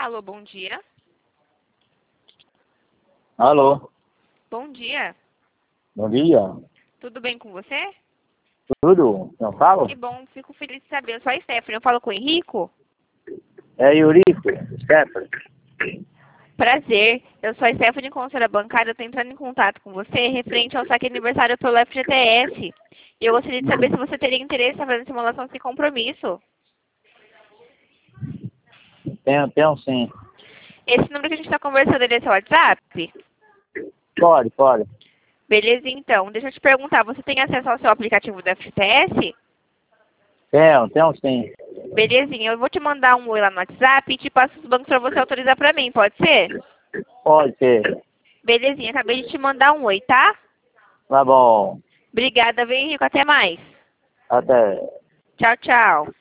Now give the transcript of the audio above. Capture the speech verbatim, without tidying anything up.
Alô, bom dia. Alô, Bom dia. bom dia. Tudo bem com você? Tudo? Não falo? Que bom, fico feliz de saber. Eu sou a Stephanie, eu falo com o Henrico? É Eurico, Stephanie. Prazer, eu sou a Stephanie, consultora bancária, eu tô entrando em contato com você referente ao saque aniversário pelo F G T S. E eu gostaria de saber se você teria interesse em fazer simulação sem compromisso. Tenho, tenho sim. Esse número que a gente está conversando, ele é seu WhatsApp? Pode, pode. Beleza, então. Deixa eu te perguntar, você tem acesso ao seu aplicativo do F G T S? Tenho, tenho sim. Belezinha, eu vou te mandar um oi lá no WhatsApp e te passo os bancos para você autorizar para mim, pode ser? Pode ser. Belezinha, acabei de te mandar um oi, tá? Tá bom. Obrigada, viu, Henrico? Até mais. Até. Tchau, tchau.